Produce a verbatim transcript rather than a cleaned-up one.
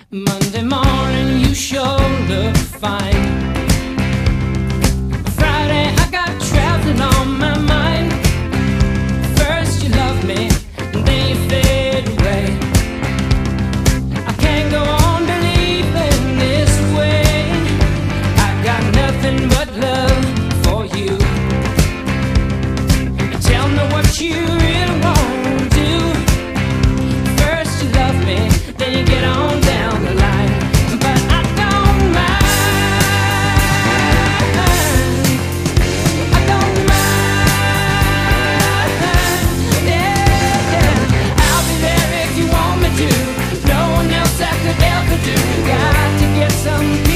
Monday morning, you sure look fine. Friday, I got traveling on my mind. First you love me, and then you fade away. I can't go on believing this way. I got nothing but love for you. Tell me what you really want to do. First you love me, then you get on down the line. But I don't mind, I don't mind, yeah, yeah. I'll be there if you want me to. No one else I could ever do. Got to get some